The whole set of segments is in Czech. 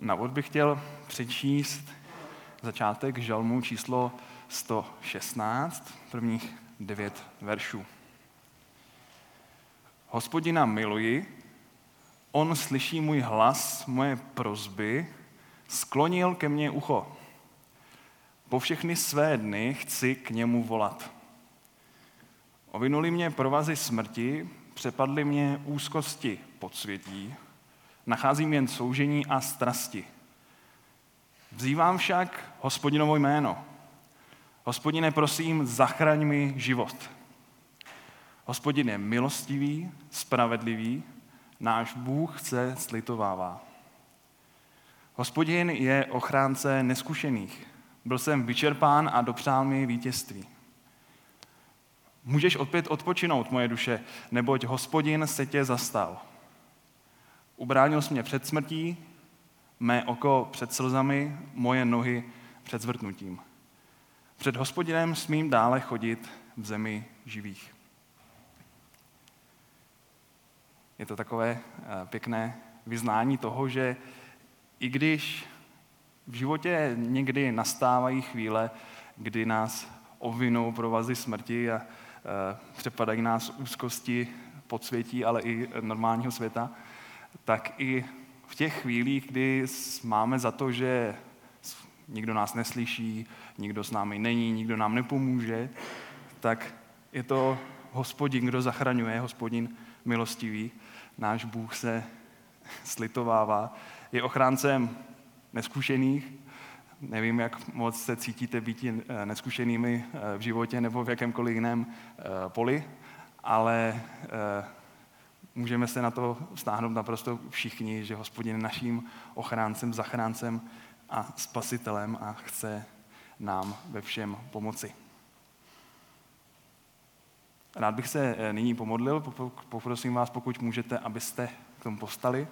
Na úvod bych chtěl přečíst začátek žalmu číslo 116, prvních 9 veršů. Hospodina miluji, on slyší můj hlas, moje prosby, sklonil ke mně ucho. Po všechny své dny chci k němu volat. Ovinuli mě provazy smrti, přepadly mě úzkosti podsvětí, nacházím jen soužení a strasti. Vzývám však Hospodinovo jméno. Hospodine, prosím, zachraň mi život. Hospodin je milostivý, spravedlivý, náš Bůh se slitovává. Hospodin je ochránce neskušených. Byl jsem vyčerpán a dopřál mi vítězství. Můžeš opět odpočinout, moje duše, neboť Hospodin se tě zastal. Ubránil jsi mě před smrtí, mé oko před slzami, moje nohy před zvrtnutím. Před Hospodinem smím dále chodit v zemi živých. Je to takové pěkné vyznání toho, že i když v životě někdy nastávají chvíle, kdy nás ovinou provazy smrti a přepadají nás úzkosti podsvětí, ale i normálního světa, tak i v těch chvílích, kdy máme za to, že nikdo nás neslyší, nikdo s námi není, nikdo nám nepomůže, tak je to Hospodin, kdo zachraňuje, Hospodin milostivý. Náš Bůh se slitovává, je ochráncem neskušených. Nevím, jak moc se cítíte být neskušenými v životě nebo v jakémkoliv jiném poli, ale můžeme se na to vztáhnout naprosto všichni, že Hospodin je naším ochráncem, zachráncem a spasitelem a chce nám ve všem pomoci. Rád bych se nyní pomodlil, poprosím vás, pokud můžete, abyste k tomu povstali.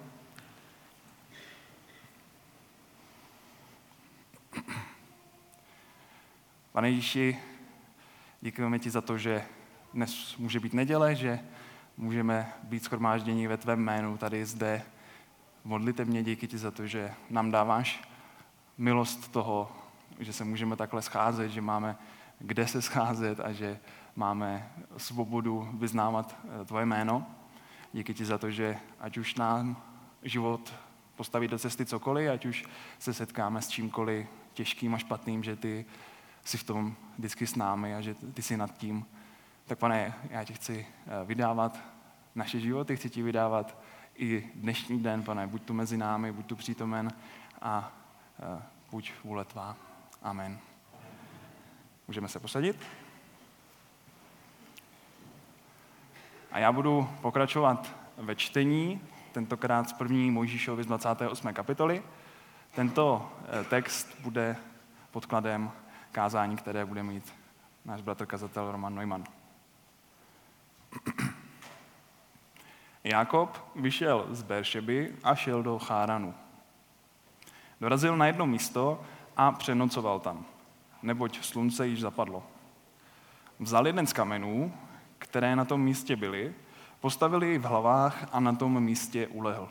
Pane Ježíši, děkujeme ti za to, že dnes může být neděle, že můžeme být shromážděni ve tvém jménu tady zde v modlitevně. Díky ti za to, že nám dáváš milost toho, že se můžeme takhle scházet, že máme kde se scházet a že máme svobodu vyznávat tvoje jméno. Díky ti za to, že ať už nám život postaví do cesty cokoliv, ať už se setkáme s čímkoliv těžkým a špatným, že ty jsi v tom vždycky s námi a že ty jsi nad tím. Tak pane, já ti chci vydávat naše životy, chci ti vydávat i dnešní den, pane, buď tu mezi námi, buď tu přítomen a buď vůle tvá. Amen. Můžeme se posadit? A já budu pokračovat ve čtení, tentokrát z 1. Mojžíšovy z 28. kapitoly. Tento text bude podkladem kázání, které bude mít náš bratr kazatel Roman Neumann. Jákob vyšel z Beršeby a šel do Cháranu. Dorazil na jedno místo a přenocoval tam, neboť slunce již zapadlo. Vzal jeden z kamenů, které na tom místě byly, postavil jej v hlavách a na tom místě ulehl.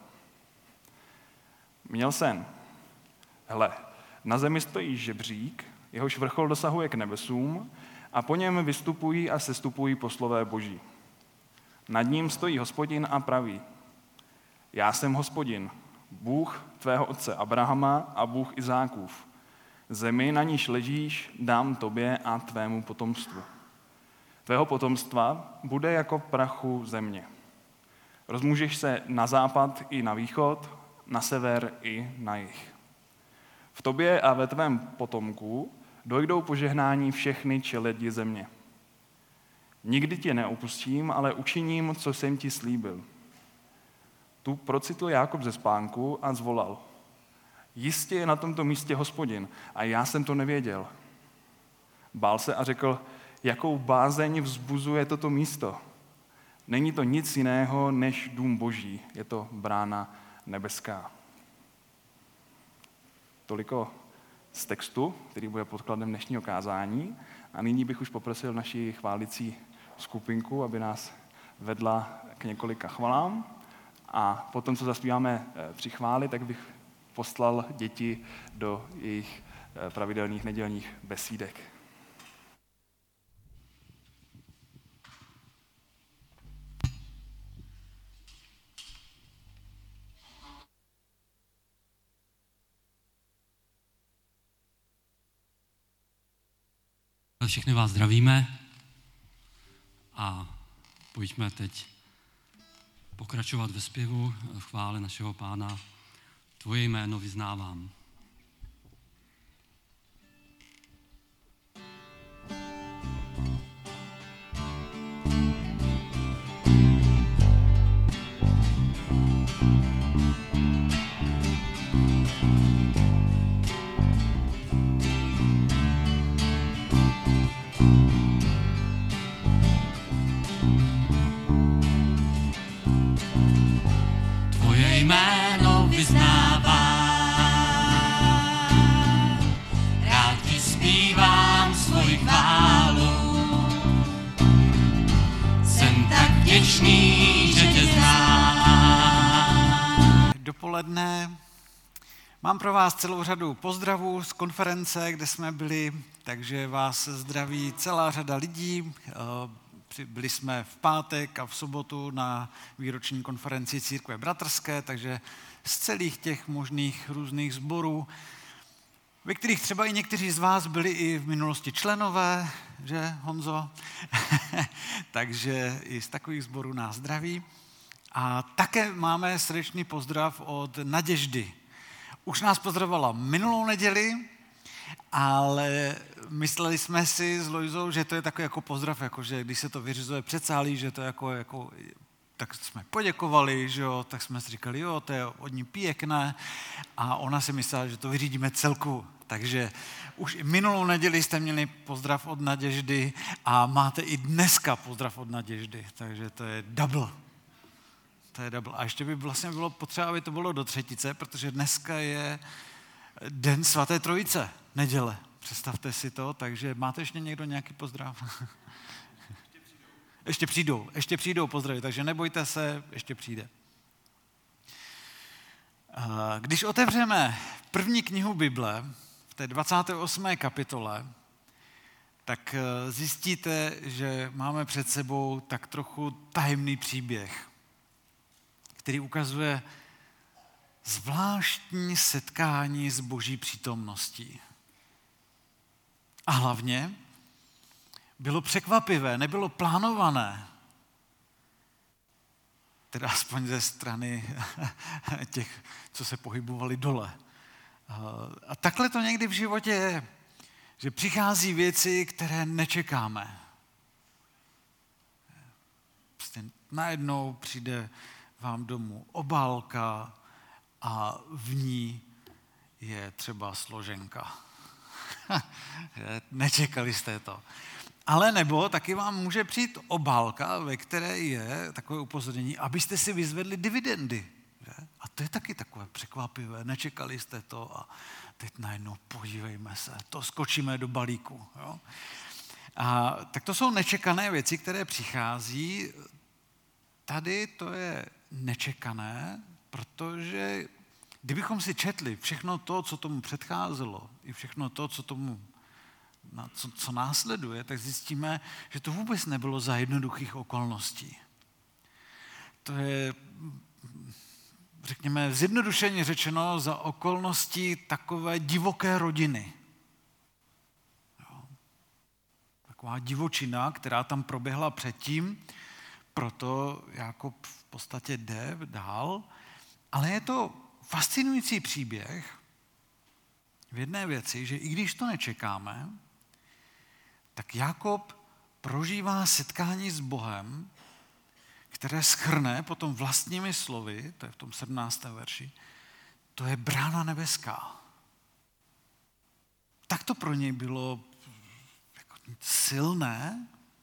Měl sen. Hle, na zemi stojí žebřík, jehož vrchol dosahuje k nebesům a po něm vystupují a sestupují poslové Boží. Nad ním stojí Hospodin a praví: Já jsem Hospodin, Bůh tvého otce Abrahama a Bůh Izákův. Zemi, na níž ležíš, dám tobě a tvému potomstvu. Tvého potomstva bude jako prachu země. Rozmůžeš se na západ i na východ, na sever i na jih. V tobě a ve tvém potomku dojdou požehnání všechny čeledi země. Nikdy tě neopustím, ale učiním, co jsem ti slíbil. Tu procitl Jákob ze spánku a zvolal: Jistě je na tomto místě Hospodin, a já jsem to nevěděl. Bál se a řekl: Jakou bázeň vzbuzuje toto místo? Není to nic jiného než dům Boží, je to brána nebeská. Toliko z textu, který bude podkladem dnešního kázání. A nyní bych už poprosil naši chválicí skupinku, aby nás vedla k několika chvalám. A potom, co zaspíváme při chváli, tak bych poslal děti do jejich pravidelných nedělních besídek. Všechny vás zdravíme a pojďme teď pokračovat ve zpěvu chvály našeho Pána. Tvoje jméno vyznávám. Jméno vyznávám, rád ti zpívám svoji chválu. Jsem tak vděčný, že tě znám. Dopoledne. Mám pro vás celou řadu pozdravů z konference, kde jsme byli, takže vás zdraví celá řada lidí. Byli jsme v pátek a v sobotu na výroční konferenci Církve bratrské, takže z celých těch možných různých sborů, ve kterých třeba i někteří z vás byli i v minulosti členové, že Honzo? Takže i z takových sborů nás zdraví. A také máme srdečný pozdrav od Naděždy. Už nás pozdravovala minulou neděli, ale mysleli jsme si s Lojzou, že to je takový jako pozdrav, jako že když se to vyřizuje před sálí, že to je jako tak jsme poděkovali, že jo, tak jsme si říkali, jo, to je od ní pěkné a ona si myslela, že to vyřídíme celku. Takže už i minulou neděli jste měli pozdrav od Naděždy a máte i dneska pozdrav od Naděždy, takže to je double. To je double. A ještě by vlastně bylo potřeba, aby to bylo do třetice, protože dneska je Den svaté trojice, neděle. Představte si to, takže máte ještě někdo nějaký pozdrav? Ještě přijdou pozdravy, takže nebojte se, ještě přijde. Když otevřeme první knihu Bible, v té 28. kapitole, tak zjistíte, že máme před sebou tak trochu tajemný příběh, který ukazuje zvláštní setkání s Boží přítomností. A hlavně bylo překvapivé, nebylo plánované. Teda aspoň ze strany těch, co se pohybovali dole. A takhle to někdy v životě je, že přichází věci, které nečekáme. Prostě najednou přijde vám domů obálka a v ní je třeba složenka. Nečekali jste to. Ale nebo taky vám může přijít obálka, ve které je takové upozornění, abyste si vyzvedli dividendy. Že? A to je taky takové překvapivé, nečekali jste to a teď najednou podívejme se, to skočíme do balíku. Jo? A tak to jsou nečekané věci, které přichází. Tady to je nečekané, protože kdybychom si četli všechno to, co tomu předcházelo, i všechno to, co následuje, tak zjistíme, že to vůbec nebylo za jednoduchých okolností. To je, řekněme, zjednodušeně řečeno, za okolností takové divoké rodiny. Jo. Taková divočina, která tam proběhla předtím, proto Jákob v podstatě jde dál, ale je to fascinující příběh v jedné věci, že i když to nečekáme, tak Jákob prožívá setkání s Bohem, které shrne potom vlastními slovy, to je v tom 17. verši, to je brána nebeská. Tak to pro něj bylo jako silné.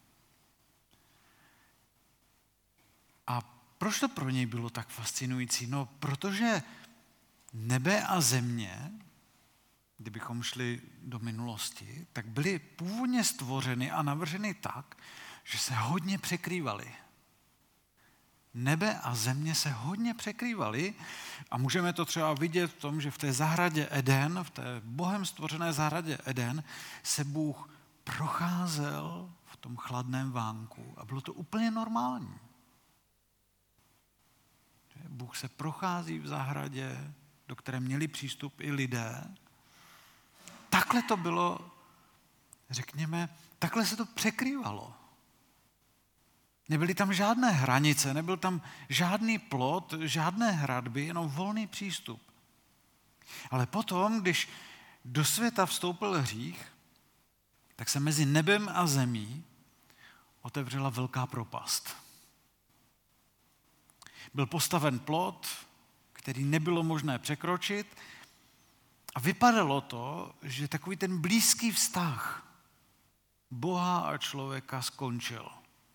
A proč to pro něj bylo tak fascinující? No, protože nebe a země, kdybychom šli do minulosti, tak byly původně stvořeny a navrženy tak, že se hodně překrývaly. nebe a země se hodně překrývaly a můžeme to třeba vidět v tom, že v té zahradě Eden, v té Bohem stvořené zahradě Eden, se Bůh procházel v tom chladném vánku a bylo to úplně normální. Bůh se prochází v zahradě, do které měli přístup i lidé. Takhle to bylo, řekněme, takhle se to překrývalo. Nebyly tam žádné hranice, nebyl tam žádný plot, žádné hradby, jenom volný přístup. Ale potom, když do světa vstoupil hřích, tak se mezi nebem a zemí otevřela velká propast. Byl postaven plot, který nebylo možné překročit a vypadalo to, že takový ten blízký vztah Boha a člověka skončil.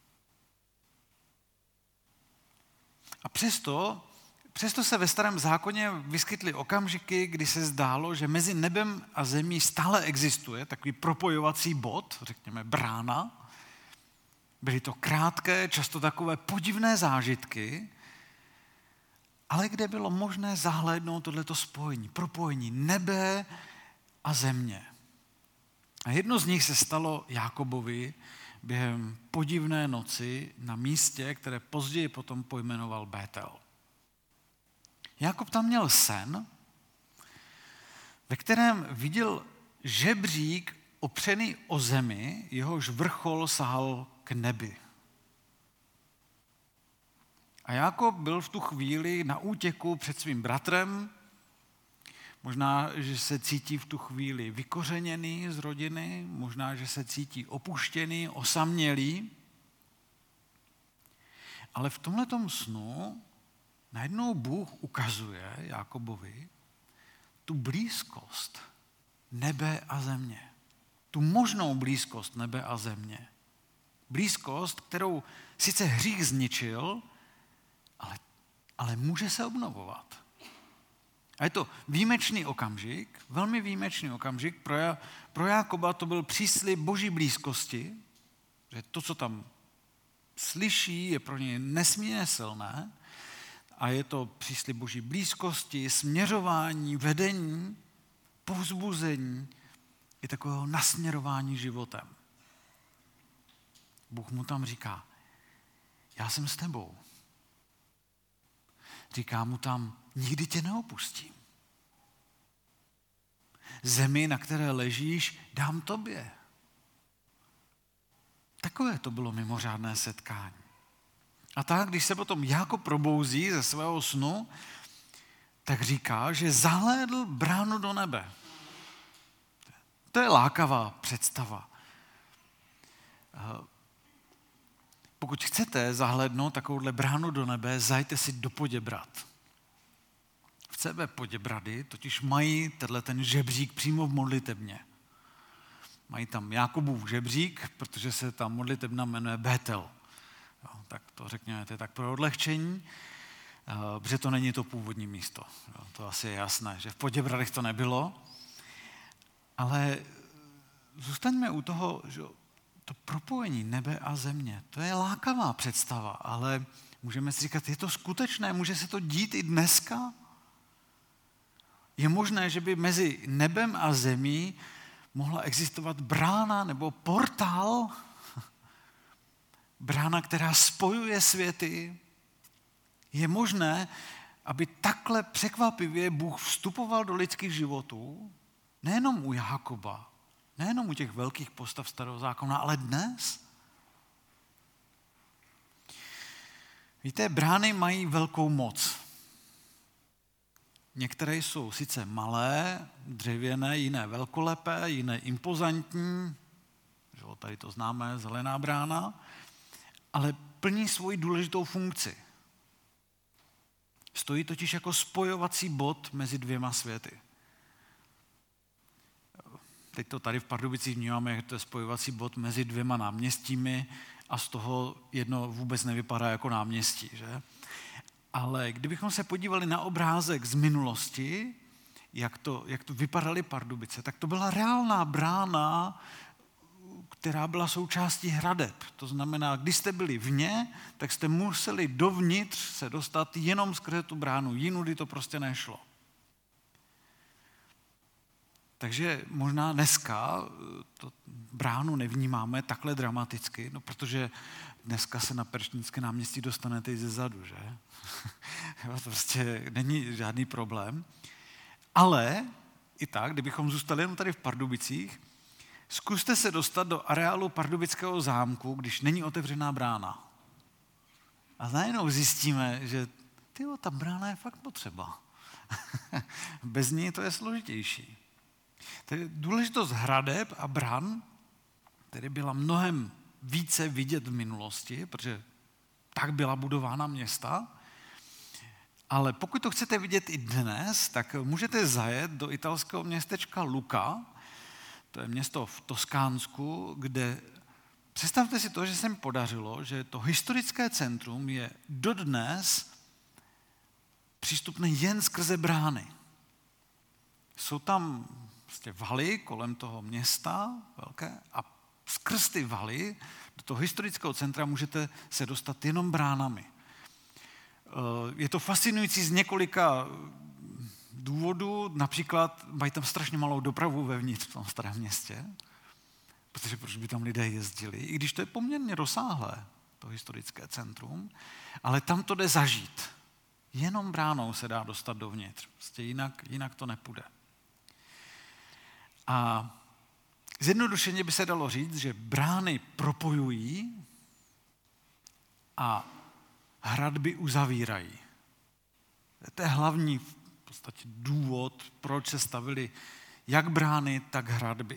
A přesto se ve Starém zákoně vyskytly okamžiky, kdy se zdálo, že mezi nebem a zemí stále existuje takový propojovací bod, řekněme brána. Byly to krátké, často takové podivné zážitky, ale kde bylo možné zahlédnout tohleto spojení, propojení nebe a země. A jedno z nich se stalo Jákobovi během podivné noci na místě, které později potom pojmenoval Bétel. Jákob tam měl sen, ve kterém viděl žebřík opřený o zemi, jehož vrchol sahal k nebi. A Jákob byl v tu chvíli na útěku před svým bratrem, možná, že se cítí v tu chvíli vykořeněný z rodiny, možná, že se cítí opuštěný, osamělý. Ale v tomhletom snu najednou Bůh ukazuje Jákobovi tu blízkost nebe a země. Tu možnou blízkost nebe a země. Blízkost, kterou sice hřích zničil, ale může se obnovovat. A je to výjimečný okamžik, velmi výjimečný okamžik. Pro Jákoba to byl příslib Boží blízkosti, že to, co tam slyší, je pro něj nesmírně silné a je to příslib Boží blízkosti, směřování, vedení, povzbuzení i takového nasměrování životem. Bůh mu tam říká, já jsem s tebou. Říká mu tam, nikdy tě neopustím. Zemi, na které ležíš, dám tobě. Takové to bylo mimořádné setkání. A tak, když se potom Jákob probouzí ze svého snu, tak říká, že zahlédl bránu do nebe. To je lákavá představa. Pokud chcete zahlédnout takovouhle bránu do nebe, zajďte si do Poděbrad. V CB Poděbrady totiž mají ten žebřík přímo v modlitebně. Mají tam Jákobův žebřík, protože se ta modlitebna jmenuje Bétel. Jo, tak to řekněme, to je tak pro odlehčení, protože to není to původní místo. Jo, to asi je jasné, že v Poděbradech to nebylo. Ale zůstaňme u toho, že to propojení nebe a země, to je lákavá představa, ale můžeme si říkat, je to skutečné, může se to dít i dneska? Je možné, že by mezi nebem a zemí mohla existovat brána nebo portál, brána, která spojuje světy. Je možné, aby takhle překvapivě Bůh vstupoval do lidských životů, nejenom u Jákoba, nejenom u těch velkých postav Starého zákona, ale dnes. Víte, brány mají velkou moc. Některé jsou sice malé, dřevěné, jiné velkolepé, jiné impozantní, že tady to známe, zelená brána, ale plní svoji důležitou funkci. Stojí totiž jako spojovací bod mezi dvěma světy. Teď to tady v Pardubicích vnímáme, že to je spojovací bod mezi dvěma náměstími a z toho jedno vůbec nevypadá jako náměstí, že? Ale kdybychom se podívali na obrázek z minulosti, jak to vypadaly Pardubice, tak to byla reálná brána, která byla součástí hradeb. To znamená, když jste byli vně, tak jste museli dovnitř se dostat jenom skrze tu bránu. Jinudy to prostě nešlo. Takže možná dneska to bránu nevnímáme takhle dramaticky, no protože dneska se na Perštínské náměstí dostanete i ze zadu, že? To prostě není žádný problém. Ale i tak, kdybychom zůstali jenom tady v Pardubicích, zkuste se dostat do areálu Pardubického zámku, když není otevřená brána. A najednou zjistíme, že ta brána je fakt potřeba. Bez ní to je složitější. Tedy důležitost hradeb a bran, tedy byla mnohem více vidět v minulosti, protože tak byla budována města. Ale pokud to chcete vidět i dnes, tak můžete zajet do italského městečka Lucca, to je město v Toskánsku, kde představte si to, že se mi podařilo, že to historické centrum je dodnes přístupné jen skrze brány. Jsou tam prostě valy kolem toho města velké a skrz ty valy do toho historického centra můžete se dostat jenom bránami. Je to fascinující z několika důvodů, například mají tam strašně malou dopravu vevnitř v tom starém městě, protože proč by tam lidé jezdili, i když to je poměrně rozsáhlé, to historické centrum, ale tam to jde zažít. Jenom bránou se dá dostat dovnitř, prostě jinak to nepůjde. A zjednodušeně by se dalo říct, že brány propojují a hradby uzavírají. To je hlavní v podstatě důvod, proč se stavily jak brány, tak hradby.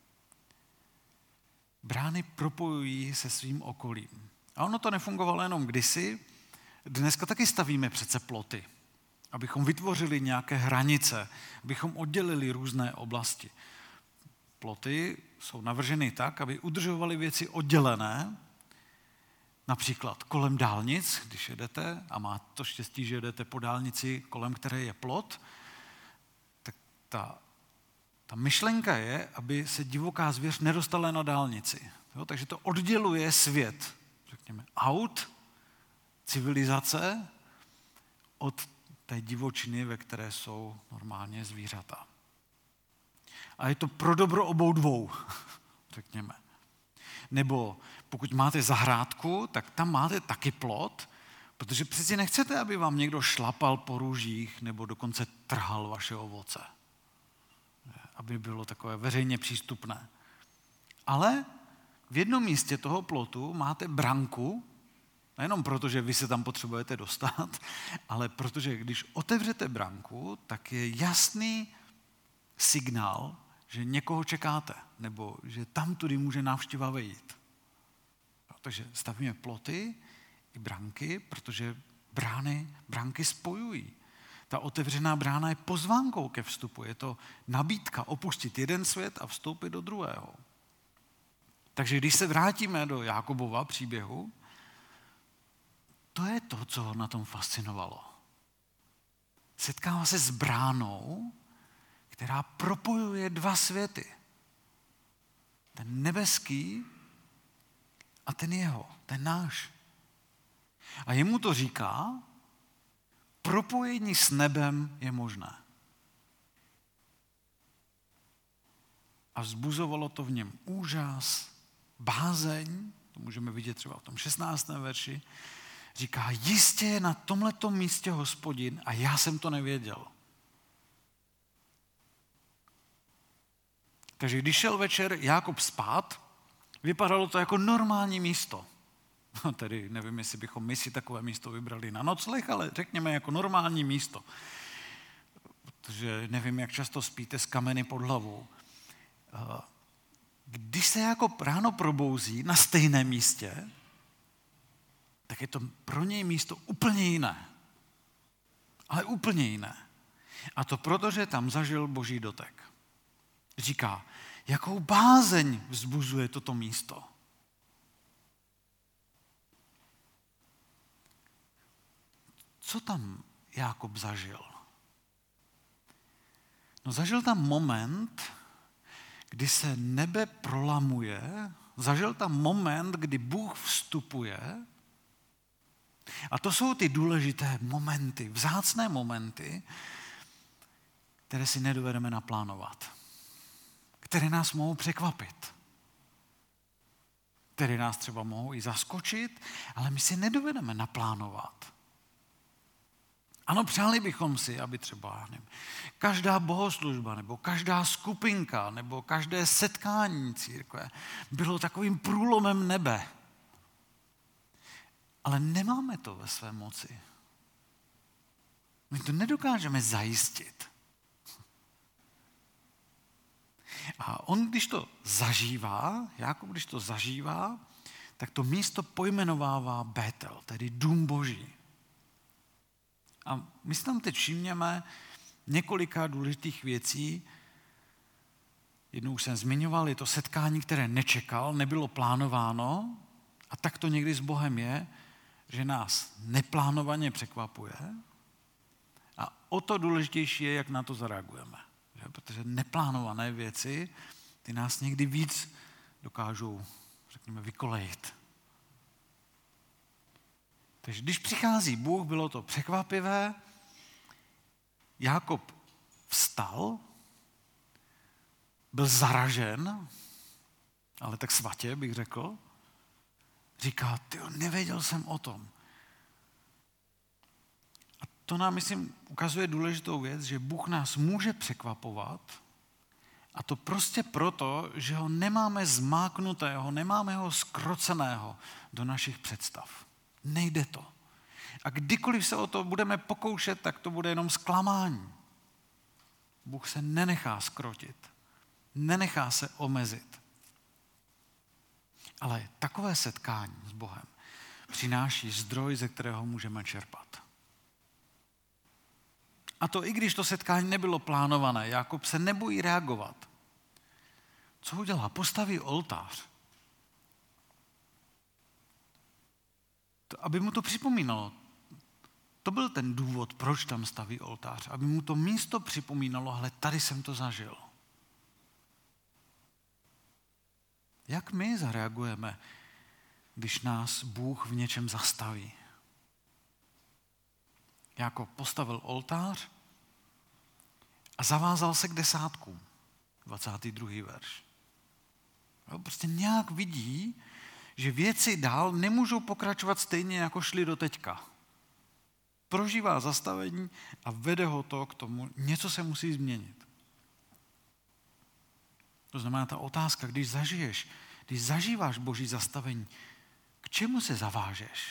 Brány propojují se svým okolím. A ono to nefungovalo jenom kdysi, dneska taky stavíme přece ploty, abychom vytvořili nějaké hranice, abychom oddělili různé oblasti. Ploty jsou navrženy tak, aby udržovaly věci oddělené, například kolem dálnic, když jedete a má to štěstí, že jedete po dálnici, kolem které je plot, tak ta myšlenka je, aby se divoká zvěř nedostala na dálnici. Jo, takže to odděluje svět, řekněme, aut, civilizace od té divočiny, ve které jsou normálně zvířata. A je to pro dobro obou dvou, řekněme. Nebo pokud máte zahrádku, tak tam máte taky plot, protože přeci nechcete, aby vám někdo šlapal po růžích nebo dokonce trhal vaše ovoce. Aby bylo takové veřejně přístupné. Ale v jednom místě toho plotu máte branku, nejenom proto, že vy se tam potřebujete dostat, ale protože když otevřete branku, tak je jasný signál, že někoho čekáte, nebo že tamtudy může návštěva vejít. Takže stavíme ploty i branky, protože branky spojují. Ta otevřená brána je pozvánkou ke vstupu. Je to nabídka opustit jeden svět a vstoupit do druhého. Takže když se vrátíme do Jákobova příběhu, to je to, co ho na tom fascinovalo. Setkává se s bránou, která propojuje dva světy. Ten nebeský a ten jeho, ten náš. A jemu to říká, propojení s nebem je možné. A vzbuzovalo to v něm úžas, bázeň, to můžeme vidět třeba v tom 16. verši, říká, jistě je na tomhletom místě Hospodin a já jsem to nevěděl. Takže když šel večer Jákob spát, vypadalo to jako normální místo. Tedy nevím, jestli bychom my si takové místo vybrali na nocleh, ale řekněme jako normální místo. Protože nevím, jak často spíte s kameny pod hlavou. Když se Jákob ráno probouzí na stejném místě, tak je to pro něj místo úplně jiné. Ale úplně jiné. A to proto, že tam zažil Boží dotek. Říká, jakou bázeň vzbuzuje toto místo. Co tam Jákob zažil? No zažil tam moment, kdy se nebe prolamuje Zažil tam moment, kdy Bůh vstupuje. A to jsou ty důležité momenty, vzácné momenty, které si nedovedeme naplánovat. Které nás mohou překvapit. Které nás třeba mohou i zaskočit, ale my si nedovedeme naplánovat. Ano, přáli bychom si, aby třeba každá bohoslužba, nebo každá skupinka, nebo každé setkání církve bylo takovým průlomem nebe. Ale nemáme to ve své moci. My to nedokážeme zajistit. A on, když to zažívá, Jákob, když to zažívá, tak to místo pojmenovává Bétel, tedy dům Boží. A my si tam teď všimněme několika důležitých věcí. Jednou už jsem zmiňoval, je to setkání, které nečekal, nebylo plánováno. A tak to někdy s Bohem je, že nás neplánovaně překvapuje. A o to důležitější je, jak na to zareagujeme. Protože neplánované věci, ty nás někdy víc dokážou, řekněme, vykolejit. Takže když přichází Bůh, bylo to překvapivé. Jákob vstal, byl zaražen, ale tak svatě bych řekl. Říká, nevěděl jsem o tom. A to nám, myslím, ukazuje důležitou věc, že Bůh nás může překvapovat, a to prostě proto, že ho nemáme zmáknutého, nemáme ho zkroceného do našich představ. Nejde to. A kdykoliv se o to budeme pokoušet, tak to bude jenom zklamání. Bůh se nenechá zkrotit. Nenechá se omezit. Ale takové setkání s Bohem přináší zdroj, ze kterého můžeme čerpat. A to i když to setkání nebylo plánované, Jákob se nebojí reagovat. Co udělá? Postaví oltář. Aby mu to připomínalo. To byl ten důvod, proč tam staví oltář. Aby mu to místo připomínalo, hele, tady jsem to zažil. Jak my zareagujeme, když nás Bůh v něčem zastaví? Jákob postavil oltář a zavázal se k desátkům. 22. verš. Prostě nějak vidí, že věci dál nemůžou pokračovat stejně, jako šli do teďka. Prožívá zastavení a vede ho to k tomu, něco se musí změnit. To znamená ta otázka, když zažíváš Boží zastavení, k čemu se zavážeš?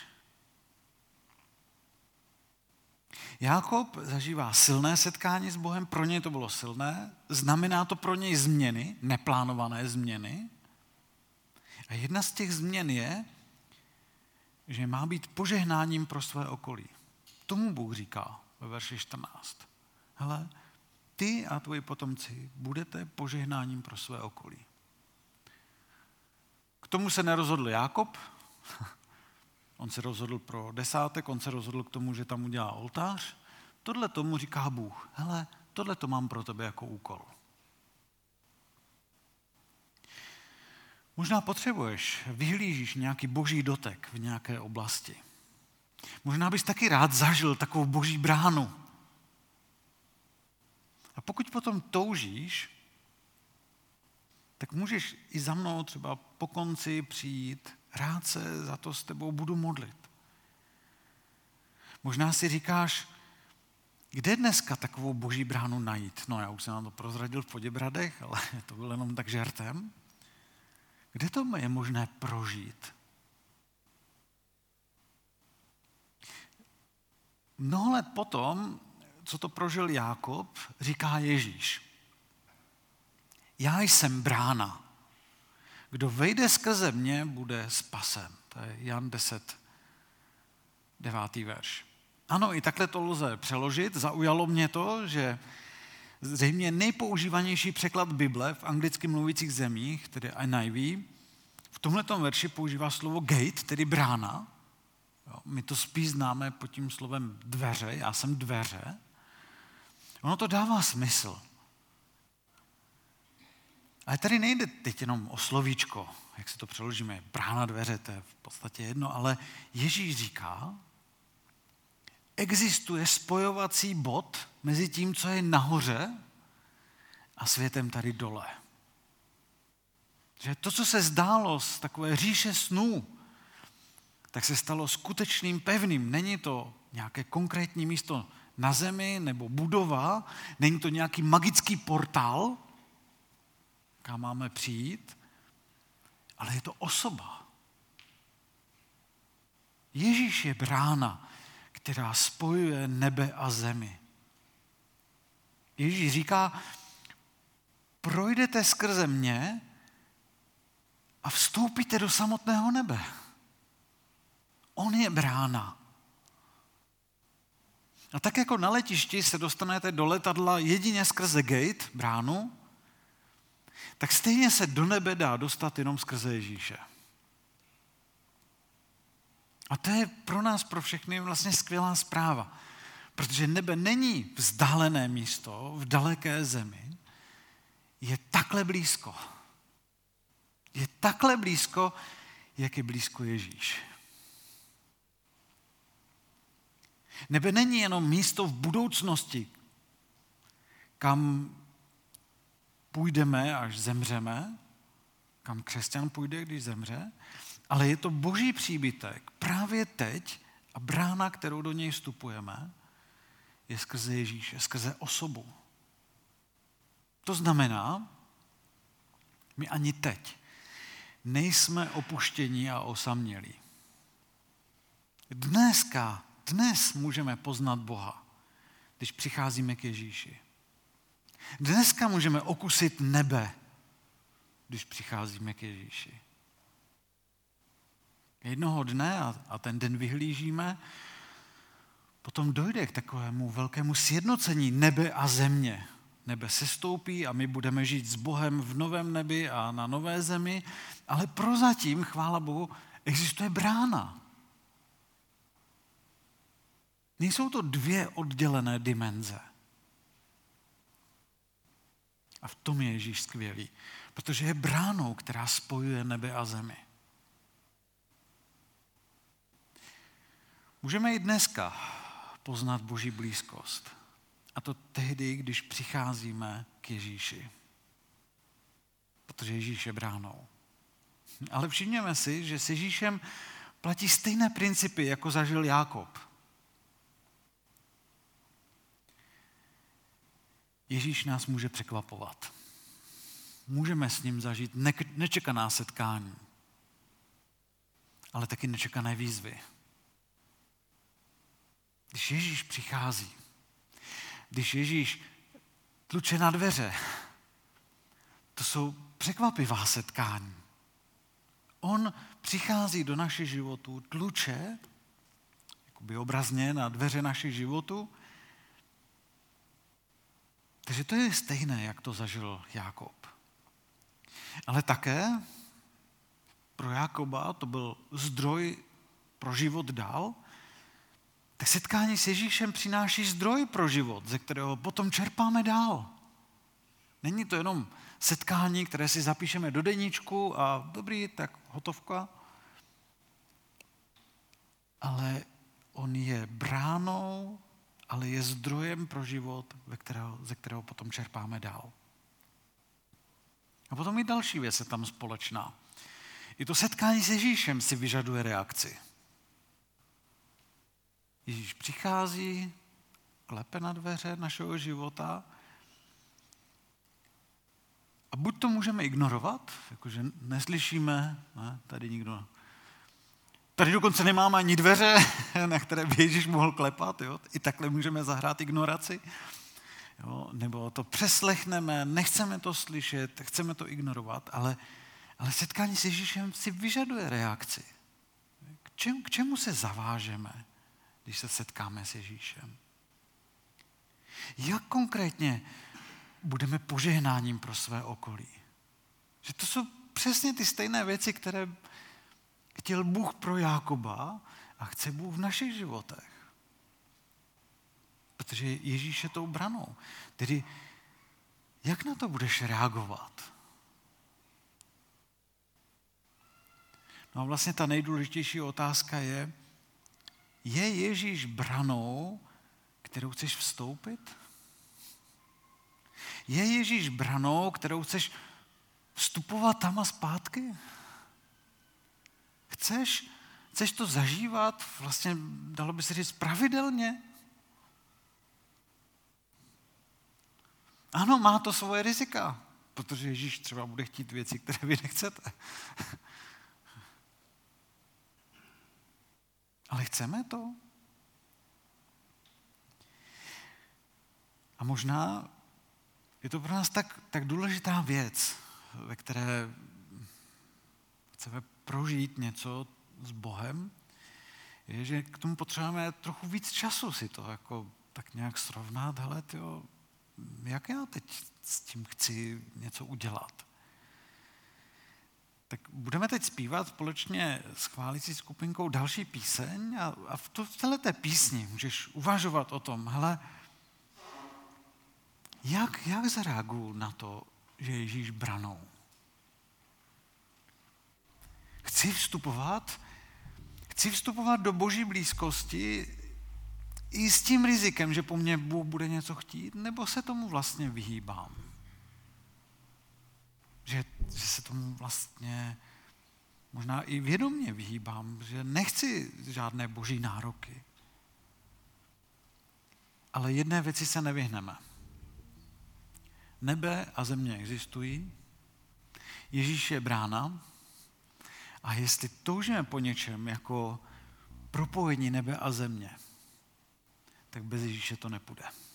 Jákob zažívá silné setkání s Bohem, pro něj to bylo silné, znamená to pro něj změny, neplánované změny. A jedna z těch změn je, že má být požehnáním pro své okolí. Tomu Bůh říká ve verši 14. Hele, ty a tvoji potomci budete požehnáním pro své okolí. K tomu se nerozhodl Jákob. On se rozhodl pro desátek, on se rozhodl k tomu, že tam udělá oltář. Tohle tomu říká Bůh. Hele, tohle to mám pro tebe jako úkol. Možná vyhlížíš nějaký boží dotek v nějaké oblasti. Možná bys taky rád zažil takovou boží bránu. A pokud potom toužíš, tak můžeš i za mnou třeba po konci přijít, rád se za to s tebou budu modlit. Možná si říkáš, kde dneska takovou boží bránu najít? No, já už jsem vám to prozradil v Poděbradech, ale to bylo jenom tak žertem. Kde to je možné prožít? Mnoho let potom, co to prožil Jákob, říká Ježíš. Já jsem brána. Kdo vejde skrze mě, bude spasen. To je Jan 10, 9. verš. Ano, i takhle to lze přeložit. Zaujalo mě to, že zřejmě nejpoužívanější překlad Bible v anglicky mluvících zemích, tedy NIV, v tomhletom verši používá slovo gate, tedy brána. Jo, my to spíš známe pod tím slovem dveře, já jsem dveře. Ono to dává smysl. Ale tady nejde teď jenom o slovíčko, jak se to přeložíme, brána, dveře, to je v podstatě jedno, ale Ježíš říká, existuje spojovací bod mezi tím, co je nahoře a světem tady dole. Že to, co se zdálo z takové říše snů, tak se stalo skutečným pevným. Není to nějaké konkrétní místo na zemi nebo budova, není to nějaký magický portál, kam máme přijít, ale je to osoba. Ježíš je brána, která spojuje nebe a zemi. Ježíš říká, projdete skrze mě a vstoupíte do samotného nebe. On je brána. A tak jako na letišti se dostanete do letadla jedině skrze gate, bránu, tak stejně se do nebe dá dostat jenom skrze Ježíše. A to je pro nás, pro všechny vlastně skvělá zpráva. Protože nebe není vzdálené místo v daleké zemi, je takhle blízko. Je takhle blízko, jak je blízko Ježíš. Nebe není jenom místo v budoucnosti, kam půjdeme, až zemřeme, kam křesťan půjde, když zemře, ale je to boží příbytek právě teď a brána, kterou do něj vstupujeme, je skrze Ježíše, skrze osobu. To znamená, my ani teď nejsme opuštění a osamělí. Dnes můžeme poznat Boha, když přicházíme k Ježíši. Dneska můžeme okusit nebe, když přicházíme k Ježíši. Jednoho dne, a ten den vyhlížíme, potom dojde k takovému velkému sjednocení nebe a země. Nebe sestoupí a my budeme žít s Bohem v novém nebi a na nové zemi, ale prozatím, chvála Bohu, existuje brána. Nejsou to dvě oddělené dimenze. A v tom je Ježíš skvělý, protože je bránou, která spojuje nebe a zemi. Můžeme i dneska poznat Boží blízkost. A to tehdy, když přicházíme k Ježíši. Protože Ježíš je bránou. Ale všimněme si, že s Ježíšem platí stejné principy, jako zažil Jákob. Ježíš nás může překvapovat. Můžeme s ním zažít nečekaná setkání, ale taky nečekané výzvy. Když Ježíš přichází, když Ježíš tluče na dveře, to jsou překvapivá setkání. On přichází do našich životů, tluče, jakoby obrazně na dveře našich životů. Takže to je stejné, jak to zažil Jákob. Ale také pro Jákoba to byl zdroj pro život dál, tak setkání s Ježíšem přináší zdroj pro život, ze kterého potom čerpáme dál. Není to jenom setkání, které si zapíšeme do deníčku a dobrý, tak hotovka. Ale on je bránou, ale je zdrojem pro život, ze kterého potom čerpáme dál. A potom i další věc je tam společná. I to setkání s Ježíšem si vyžaduje reakci. Ježíš přichází, klepe na dveře našeho života a buď to můžeme ignorovat, jakože neslyšíme, ne, tady nikdo. Tady dokonce nemáme ani dveře, na které by Ježíš mohl klepat, jo? I takhle můžeme zahrát ignoraci. Jo? Nebo to přeslechneme, nechceme to slyšet, chceme to ignorovat, ale setkání s Ježíšem si vyžaduje reakci. K čemu se zavážeme, když se setkáme s Ježíšem? Jak konkrétně budeme požehnáním pro své okolí? Že to jsou přesně ty stejné věci, které chtěl Bůh pro Jákoba a chce Bůh v našich životech. Protože Ježíš je tou branou. Tedy jak na to budeš reagovat? No a vlastně ta nejdůležitější otázka je Ježíš branou, kterou chceš vstoupit? Je Ježíš branou, kterou chceš vstupovat tam a zpátky? Chceš to zažívat, vlastně dalo by se říct, pravidelně? Ano, má to svoje rizika, protože Ježíš třeba bude chtít věci, které vy nechcete. Ale chceme to? A možná je to pro nás tak důležitá věc, ve které chceme prožít něco s Bohem, je, že k tomu potřebujeme trochu víc času si to jako tak nějak srovnat. Hele, tyjo, jak já teď s tím chci něco udělat? Tak budeme teď zpívat společně s chválící skupinkou další píseň a v celé té písni můžeš uvažovat o tom, hele, jak zareaguju na to, že Ježíš branou? Chci vstupovat do Boží blízkosti i s tím rizikem, že po mně Bůh bude něco chtít, nebo se tomu vlastně vyhýbám? Že se tomu vlastně možná i vědomě vyhýbám, že nechci žádné boží nároky. Ale jedné věci se nevyhneme. Nebe a země existují, Ježíš je brána a jestli toužíme po něčem jako propojení nebe a země, tak bez Ježíše to nepůjde.